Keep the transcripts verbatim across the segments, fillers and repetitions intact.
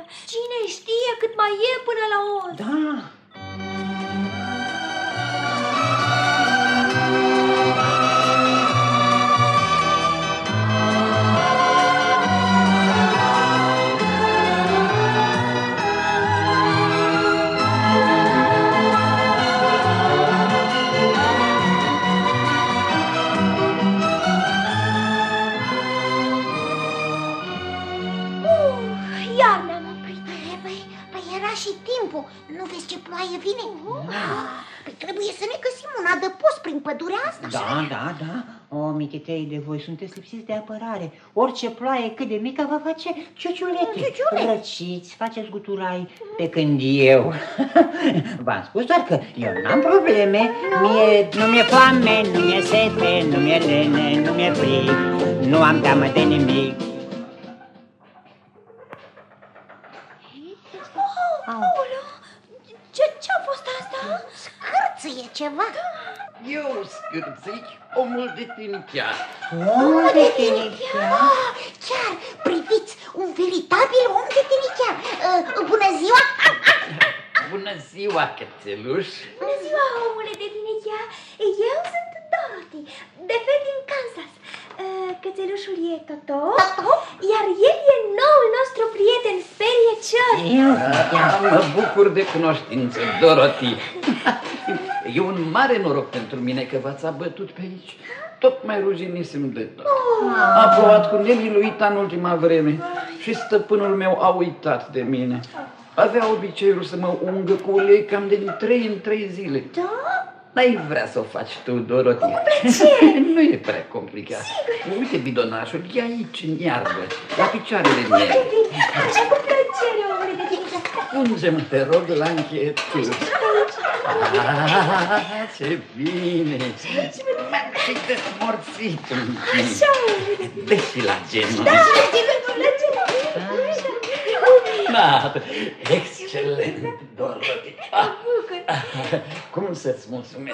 Cine știe cât mai e până la os. Da. Nu vezi ce ploaie vine? Păi trebuie să ne găsim un adăpost prin pădurea asta. Da, da, da. O, mititei de voi sunteți lipsiți de apărare. Orice ploaie cât de mică va face ciuciulete. Răciți, faceți guturai. Pe când eu v-am spus doar că eu n-am probleme. Mie nu mi-e foame, nu mi-e sete, nu mi-e lene, nu mi-e frig. Nu am teamă de nimic. Ce-a fost asta? Scârțâie ceva. Eu, Scârțici, omul de tinichea. Omul de tinichea? Ah, chiar, priviți, un veritabil om de tinichea. uh, Bună ziua! Bună ziua, cățeluș. Bună ziua, omule de tinichea. Eu sunt Dorothy, de fel din Kansas. Cățelușul e Toto, iar el e noul nostru prieten, Sperie Cior. Mă bucur de cunoștință, Dorothy. E un mare noroc pentru mine că v-ați abătut pe aici. Tot mai rujinisem de tot. A plouat cu nemiluit în ultima vreme și stăpânul meu a uitat de mine. Avea obiceiul să mă ungă cu ulei cam de trei în trei zile. Da? N-ai vrea să o faci tu, Dorothy? Cu plăcere! Nu e prea complicat. Sigur. Uite bidonașul, e aici, în iarbă, la picioarele mele. Așa, cu plăcere, omule de tinichea. Punge-mă, te rog, la încheietură. Ah, ce bine! Și te morțit un pic. Așa, omule de tinichea. Dă-și la genul. Da, la genul. Da, excelent, Dorothy. Cum să-ți mulțumesc?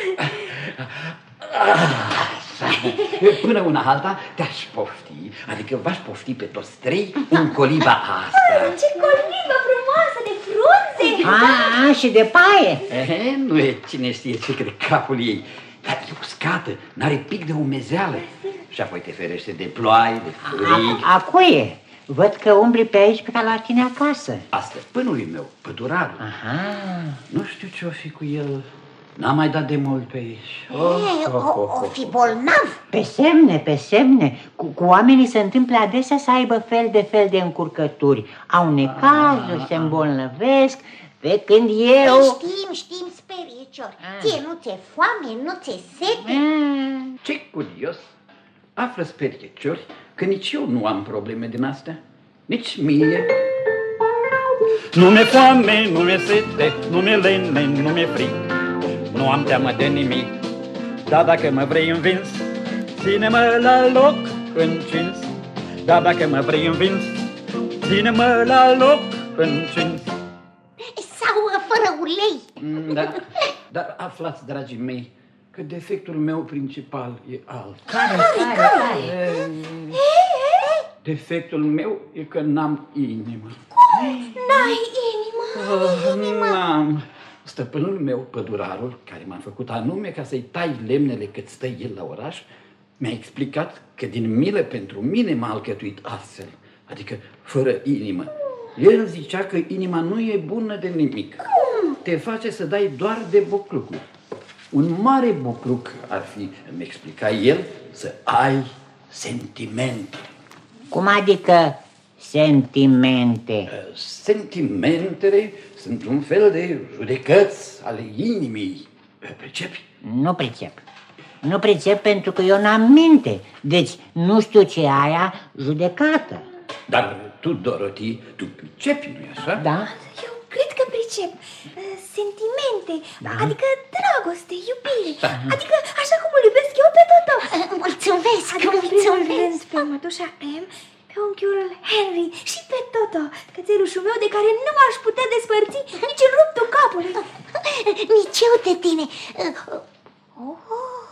Până una alta te-aș pofti, adică v-aș pofti pe toți trei în coliba asta. Ce colibă frumoasă de frunze! A, și de paie. E, nu e cine știe ce crede capul ei, dar e uscată, n-are pic de umezeală. Și apoi te ferește de ploaie, de frig. A, a cui e? Văd că umbli pe aici pe ca la tine acasă. Asta stăpânului meu, pădurarul. Aha. Nu știu ce o fi cu el. N-am mai dat de mult pe aici. Oh, oh, oh, oh. O fi bolnav. Pe semne, pe semne. Cu, cu oamenii se întâmplă adesea să aibă fel de fel de încurcături. Au necazuri, se îmbolnăvesc, pe când eu... Știm, știm, Sperie Cior. Ție nu ți-e foame, nu ți-e sete? Ce curios. Află, Sperie Cior, că nici eu nu am probleme din astea. Nici mie. Nu mi-e foame, nu mi-e sete, nu mi-e lene, nu mi-e frig. Nu am teamă de nimic. Dar dacă mă vrei învins, ține-mă la loc încins. Dar dacă mă vrei învins, ține-mă la loc încins. Sau fără ulei. Da, dar aflați, dragii mei, că defectul meu principal e alt. Care, care, care? Defectul meu e că n-am inimă. N-ai inimă? N-am. Stăpânul meu, pădurarul, care m-a făcut anume ca să-i tai lemnele cât stă el la oraș, mi-a explicat că din milă pentru mine m-a alcătuit astfel, adică fără inimă. El zicea că inima nu e bună de nimic. Te face să dai doar de buclucuri. Un mare bucluc ar fi, îmi explica el, să ai sentimente. Cum adică sentimente? Sentimentele sunt un fel de judecăți ale inimii. Pricepi? Nu pricep. Nu pricep pentru că eu n-am minte. Deci nu știu ce e aia judecată. Dar tu, Dorothy, tu pricepi, nu-i așa? Da. Eu cred că pricep. Sentimente, da. Adică dragoste, iubire, da. Adică așa cum îl iubesc eu pe Toto. Mulțumesc, adică mulțumesc. Pe mătușa Em, pe unchiul Henry și pe Toto, cățelușul meu de care nu m-aș putea despărți nici în ruptul capului. Nici eu de tine. Oh,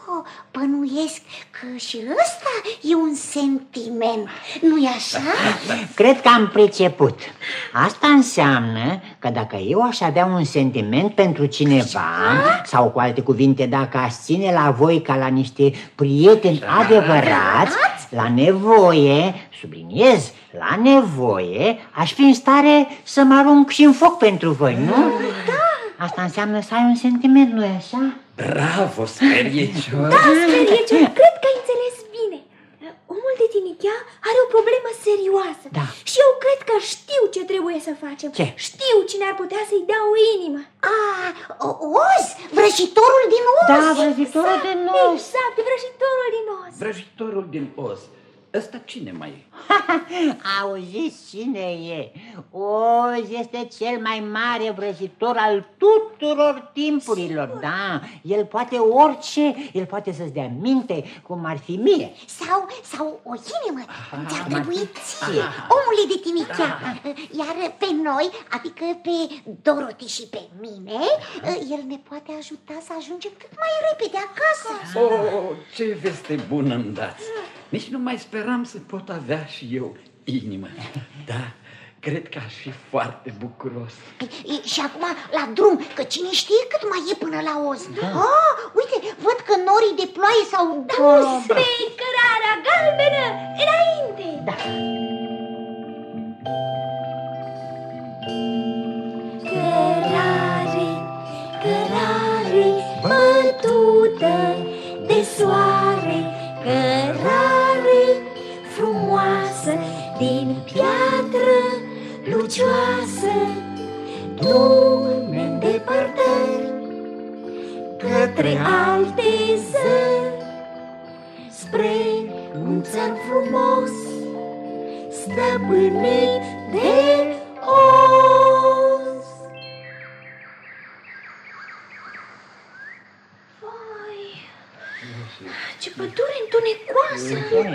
Oh, bănuiesc că și ăsta e un sentiment, nu-i așa? Cred că am priceput. Asta înseamnă că dacă eu aș avea un sentiment pentru cineva, sau cu alte cuvinte, dacă aș ține la voi ca la niște prieteni adevărați, la nevoie, subliniez, la nevoie, aș fi în stare să mă arunc și în foc pentru voi, nu? Da. Asta înseamnă să ai un sentiment, nu-i așa? Bravo, Speriecior! Da, Speriecior, cred că ai înțeles bine. Omul de tinichea are o problemă serioasă. Da. Și eu cred că știu ce trebuie să facem. Ce? Știu cine ar putea să-i dea o inimă. Ah, Oz, vrăjitorul din Oz. Da, vrăjitorul din Oz. Exact, vrăjitorul din Oz. Vrăjitorul din Oz. Ăsta cine mai e? Auziți cine e? Oz este cel mai mare vrăjitor al tuturor timpurilor, da. El poate orice, el poate să-ți dea minte, cum ar fi mie. Sau, sau o inimă, ți-ar cum ar trebui fi ție, omule de tinichea. Iar pe noi, adică pe Dorothy și pe mine, el ne poate ajuta să ajungem cât mai repede acasă. Oh, ce veste bună îmi dați! Nici nu mai speram să pot avea și eu inimă. Da, cred că aș fi foarte bucuros. E, și acum la drum, că cine știe cât mai e până la Oz. Da. Ah, uite, văd că norii de ploaie s-au dus. Pe cărarea galbenă, înainte! Da. Cărare, cărare, bătută de soare, cărare frumoasă din piatră lucioasă, du-mă în depărtări către alte zări, spre un țăr frumos stăpânit de Oz. Ce pădure întunecoasă!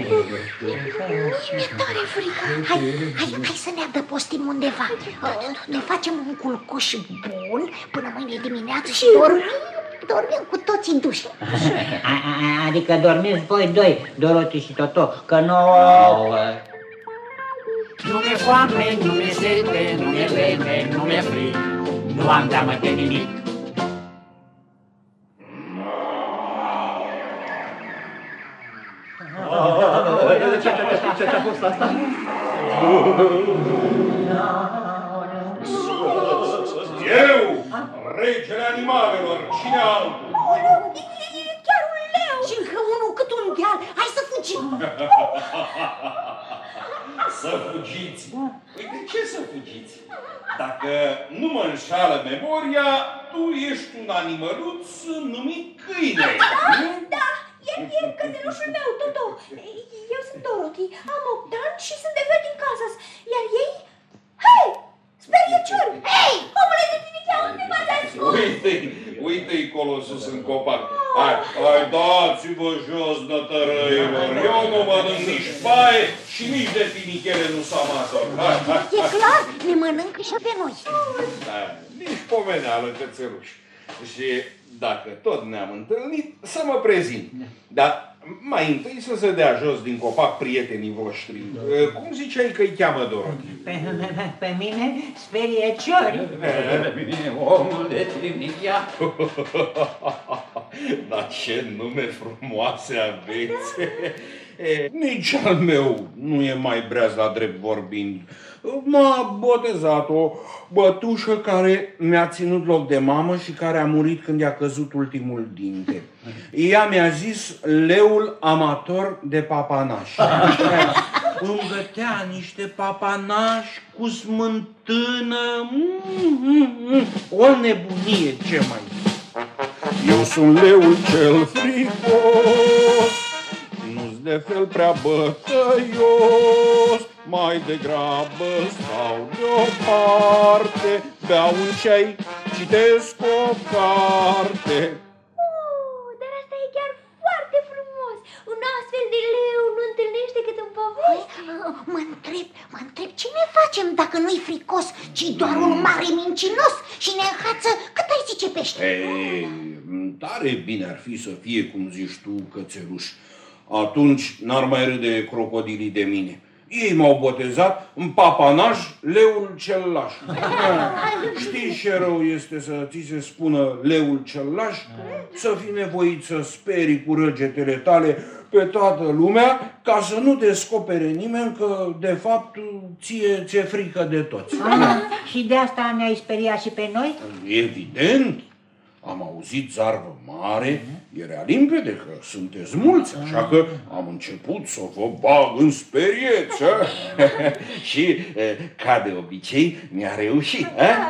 Mi-e tare frică! Hai, hai, hai să ne adăpostim undeva. Ne facem un culcuș bun până mâine dimineață și dormim, dormim cu toții în duș. Adică dormiți voi doi, Dorothy și Toto, că nouă... Nu mi-e foame, nu mi-e sete, nu mi-e lene, nu mi-e frig, nu am teamă de nimic. Ce-a fost asta? Eu, regele animalelor, cine altul? E chiar un leu! Și încă unul cât un deal. Hai să fugim! Să fugiți? Păi de ce să fugiți? Dacă nu mă înșală memoria, tu ești un animăluț numit câine. Da, e, e cățelușul meu, Toto. Eu sunt Dorothy, am opt ani și sunt de fel din Kansas. Iar ei... Hei! Speriecior! Hei! Omule de tinichea, unde m-ați ascult? Uite-i, uite-i colo sus în copac. Hai, hai, dați-vă jos, nătărăilor. Eu nu mănânc nici paie și nici de tinichele nu s-am asor. Hai, hai, E clar, ne mănâncă și pe noi. Da, nici pomeneală, cățeluș. Și dacă tot ne-am întâlnit, să mă prezint. Dar mai întâi să se dea jos din copac prietenii voștri. Cum ziceai că îi cheamă Dorothy? Pe, pe, pe mine, Speriecior. Pe mine, omul de tinichea. Dar ce nume frumoase aveți! E, nici al meu nu e mai breaz la drept vorbind. M-a botezat o bătușă care mi-a ținut loc de mamă și care a murit când i-a căzut ultimul dinte. Ea mi-a zis leul amator de papanași. Îmi gătea niște papanași cu smântână. Mm-hmm. O nebunie, ce mai zic. Eu sunt leul cel frigos, nu-s de fel prea bătăios, mai degrabă stau deoparte, beau un ceai, citesc o carte. Oh, dar asta e chiar foarte frumos. Un astfel de leu nu întâlnește decât în povești. Mă întreb, mă întreb ce ne facem dacă nu-i fricos, ci doar un mare mincinos și ne înhață cât ai zice pește. Ei, tare bine ar fi să fie, cum zici tu, cățeluș. Atunci n-ar mai râde crocodilii de mine. Ei m-au botezat în papanaj leul cel laș. Știi ce rău este să ți se spună leul cel laș? Să fii nevoit să sperii cu răgetele tale pe toată lumea ca să nu descopere nimeni că de fapt ție ți-e frică de toți. Ah, și de asta ne-ai speriat și pe noi? Evident. Am auzit zarvă mare, era limpede că sunteți mulți, așa că am început să vă bag în sperieță. Și, ca de obicei, mi-a reușit.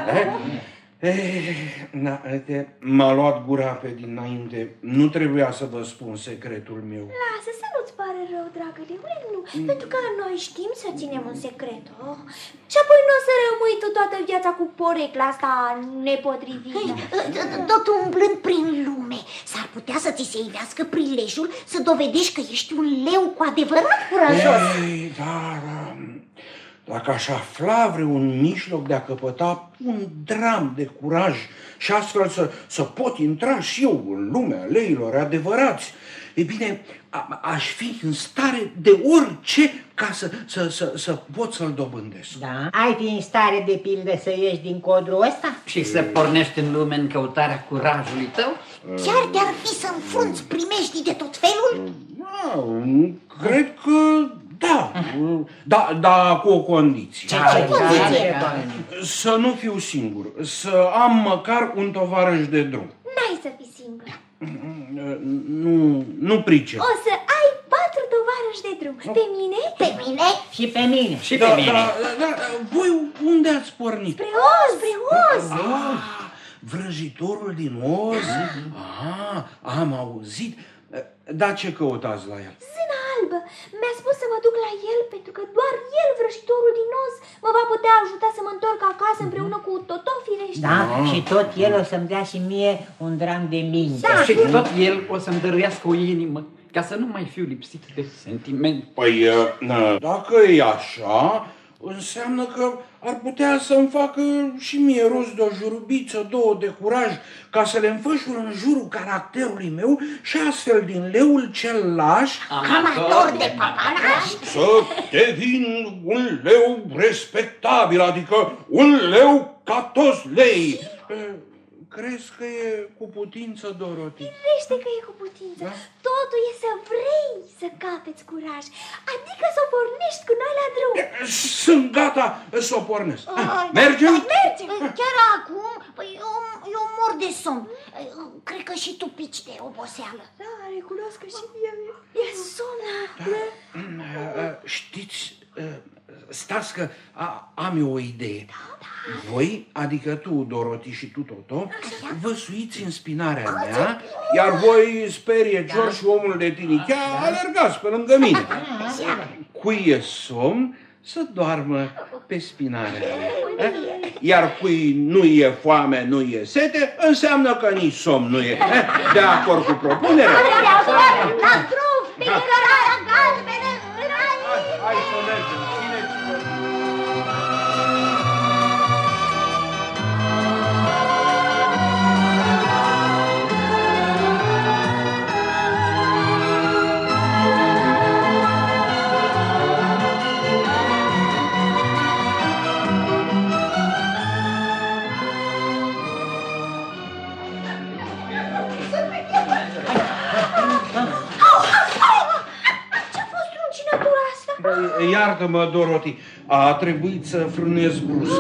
M-a luat gura pe dinainte. Nu trebuia să vă spun secretul meu. Lasă să nu-ți pare rău, dragă leule, nu. Pentru că noi știm să ținem un secret. Oh. Și apoi nu o să rămâi tu toată viața cu porecla asta nepotrivită. Tot umblând prin lume, s-ar putea să ți se ivească prilejul să dovedești că ești un leu cu adevărat curajos. Ei, da, da. Dacă aș afla vreun mijloc de a căpăta un dram de curaj și astfel să, să pot intra și eu în lumea leilor adevărați, e bine, a, aș fi în stare de orice ca să, să, să, să pot să-l dobândesc. Da? Ai fi în stare, de pildă, să ieși din codrul ăsta? Și să pornești în lume în căutarea curajului tău? Chiar te-ar fi să înfrunți primejdii de tot felul? Da, cred că da, da, da, cu o condiție. Ce, ce condiție? Să nu fiu singur, să am măcar un tovarăș de drum. N-ai să fii singur. Nu, nu pricep. O să ai patru tovarăși de drum. Pe mine? Pe mine? Și pe mine. Și Da, pe mine. da, da, voi unde ați pornit? Spre Oz, spre Oz. Ah, vrăjitorul din Oz? Ah, am auzit. Dar ce căutați la el? Zâna albă. Mi-a spus să mă duc la el pentru că doar el, vrăjitorul din Oz, mă va putea ajuta să mă întorc acasă împreună cu totofile ăștia. Da, și tot el o să-mi dea și mie un dram de minte. Da. Și tot el o să-mi dăruiască o inimă, ca să nu mai fiu lipsit de sentiment. Păi, dacă e așa, înseamnă că ar putea să-mi facă și mie rost de o jurubiță, două de curaj, ca să le înfășur în jurul caracterului meu și astfel din leul cel laș, Amator de papanaș? să devin un leu respectabil, adică un leu ca toți leii. Crezi că e cu putință, Dorothy? Firește că e cu putință. Da? Totul e să vrei să capeți curaj, adică să o pornești cu noi la drum. Sunt gata să o pornesc. Mergem? Mergem. Chiar acum? Păi eu, eu mor de somn. Cred că și tu pici de oboseală. Da, recunosc că și eu e somn. Da. Știți, stați că am eu o idee. Voi, adică tu, Dorothy, și tu, Toto, vă suiți în spinarea mea, iar voi, Sperie, George și omul de tinichea, alergați pe lângă mine. Cui e somn, să doarmă pe spinarea mea. Iar cui nu e foame, nu e sete, înseamnă că nici somn nu e. De acord cu propunerea? La drum, pe cărarea galbenă, înainte! Hai să mergem. Iartă-mă, Dorothy, a trebuit să frânez brusc.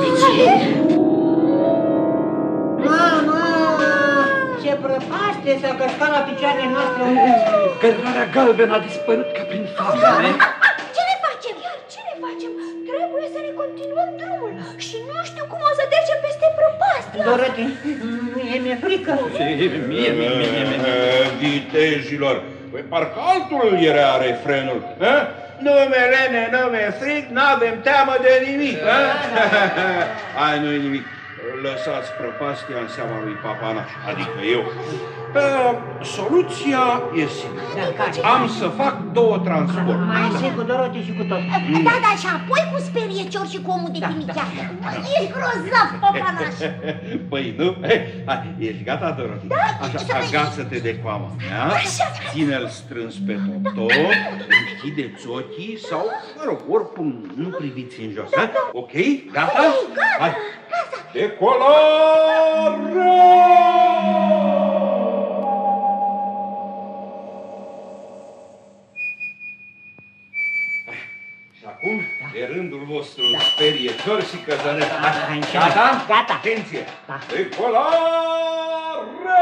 Mama! Ce prăpaște s-a căscat la picioarele noastre! Cărarea galbenă a dispărut ca prin foame. Ce ne facem? Iar ce ne facem? Trebuie să ne continuăm drumul și nu știu cum o să trecem peste prăpastia. Dorothy, mie mi-e frică. Și mie, mie, mie, mie. Vitejilor, păi parcă altul era refrenul. Nu-mi lene, nu-mi frig, n-avem teamă de nimic. Hai, nu-i nimic. lăsați prăpastia în seama lui Papanaș, adică eu. Uh, soluția e simplă. Da, am să fac două transporturi. Mai întâi cu Doroti și cu tot. Da, da, și apoi cu sperie Cior și cu omul de Timichea. Ești grozav, Papanaș. Păi nu? Hai, ești gata, Doroti? Da, așa, agață-te de coama mea, ține-l strâns pe Toto, închideți ochii sau, mă rog, oricum, nu priviți în jos, da, da. Ok? Gata? Hai! Decolare! Și acum, de rândul vostru, speriecior și căzăreț. Gata? Gata. Atenție! Da. Decolare!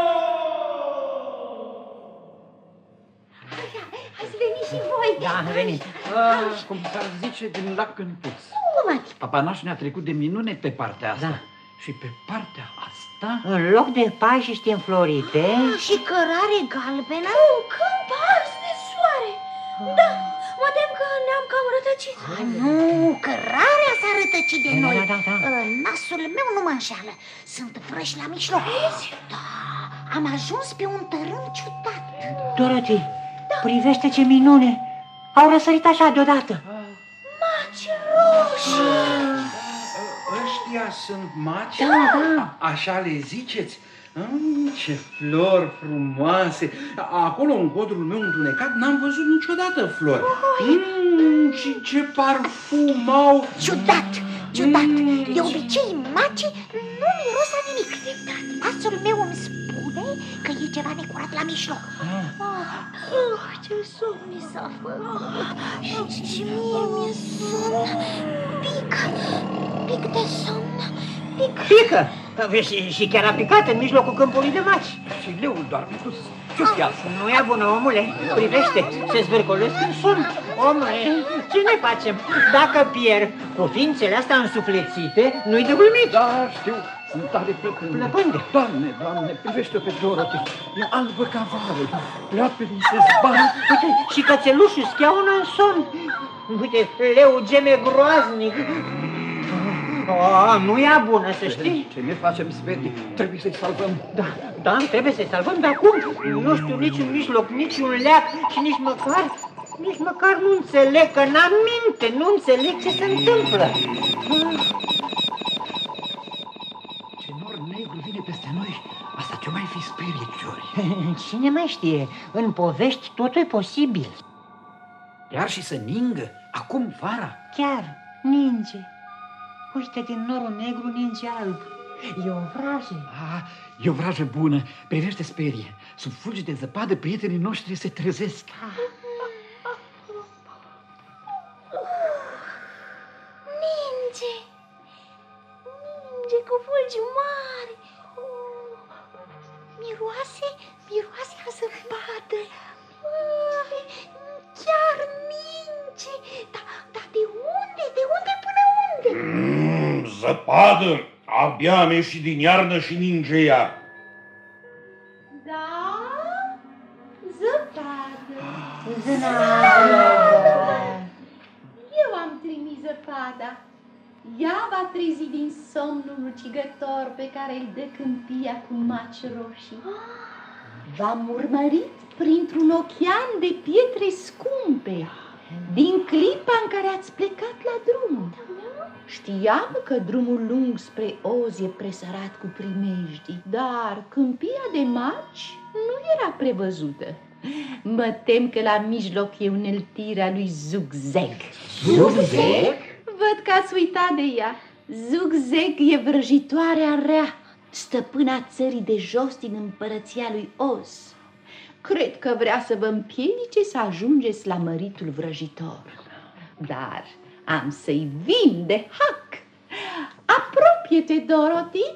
Ați venit și voi. Da, am venit. Ah, cum s-ar zice, din lac în puț. Cum adică? Papanaș ne-a trecut de minune pe partea asta. Da. Și pe partea asta... În loc de pajiști înflorite... Și cărare galbenă? Un câmp ars de soare. Da, mă tem că ne-am cam rătăcit. A, nu, cărarea s-a rătăcit de Da, noi. da, da, da. Nasul meu nu mă înșeală. Sunt vrăși la mijloc. Da, am ajuns pe un tărâm ciudat. Doroti, privește ce minune! Au răsărit așa deodată. Maci roșii. Ăștia sunt maci? Da, da. Așa le ziceți? Mm, ce flori frumoase! Acolo, în codrul meu întunecat, n-am văzut niciodată flori. Mm, și ce parfum au! Ciudat, ciudat. De obicei, macii nu miros a nimic. Nasul meu îmi spune că e ceva necurat la mijloc. Oh, ce somn mi s-a făcut. Și, și mie mi-e somn. Pic, pic de somn. Pic. Pică! Și, și chiar a picat în mijlocul câmpului de maci. Și leul doarme sus. Ce-o-ți ia? Nu e bună, omule. Privește, se zvârcolesc în somn. Omule, ce ne facem? Dacă pierd cu ființele astea însuflețite, nu-i de glumit. Da, știu. Sunt tare plăpânde. Plăpânde? Doamne, Doamne, privește-o pe Dorothy. E albă ca varul. Pleoapele se zbat. Uite, și cățelușul scheaună în somn. Uite, leu geme groaznic. Oh, nu e bună, să știi. Ce ne facem, Sveti? Trebuie să-i salvăm. Da, da, trebuie să-i salvăm, dar cum? Nu știu niciun mijloc, niciun leac și nici măcar, nici măcar nu înțeleg, că n-am minte, nu înțeleg ce se întâmplă. Ce nor negru vine peste noi, asta ce mai fi sperie, Ciori. Cine mai știe, în povești totul e posibil. Chiar și să ningă, acum vara. Chiar, ninge. Uite, din norul negru ninge alb. E o vrajă. Ah, e o vrajă bună. Privește, sperie. Sub fulgi de zăpadă, prietenii noștri se trezesc. Ninge. Ninge cu fulgi mari. Miroase, miroase a zăpadă. Ai, chiar ninge. Dar da, de unde? De unde până unde? Mm, zăpadă! Abia am ieșit din iarnă și ninge iar. Da? Zăpadă. Eu am trimis zăpada. Ea va trezi din somnul ucigător pe care îl dă câmpia cu maci roșii. V-am urmărit printr-un ochean de pietre scumpe, din clipa în care ați plecat la drum. Știam că drumul lung spre Oz e presărat cu primejdii, dar câmpia de maci nu era prevăzută. Mă tem că la mijloc e uneltirea lui Zugzeg. Zugzeg? Văd că ați uitat de ea. Zugzeg e vrăjitoarea rea, stăpâna țării de jos din împărăția lui Oz. Cred că vrea să vă împiedice să ajungeți la măritul vrăjitor. Dar am să-i vin de hac. Apropie-te, Dorothy.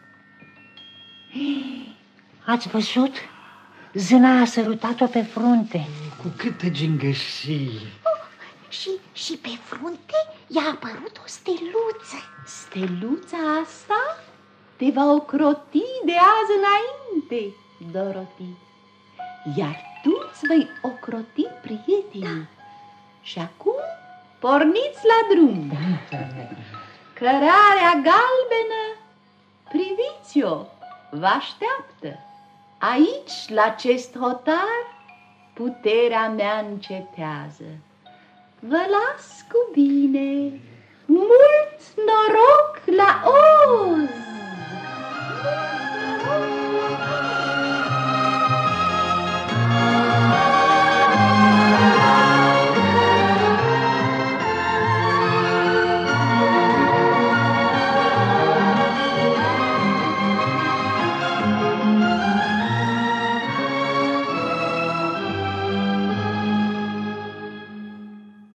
Ați văzut? Zâna a sărutat-o pe frunte. Cu câtă gingășie. Și, și pe frunte i-a apărut o steluță. Steluța asta te va ocroti de azi înainte, Dorothy. Iar tu îți vei ocroti prietenii. Și acum porniți la drum. Cărarea galbenă priviți-o, vă așteaptă. Aici, la acest hotar, puterea mea încetează. Vă las cu bine, mult noroc la Oz!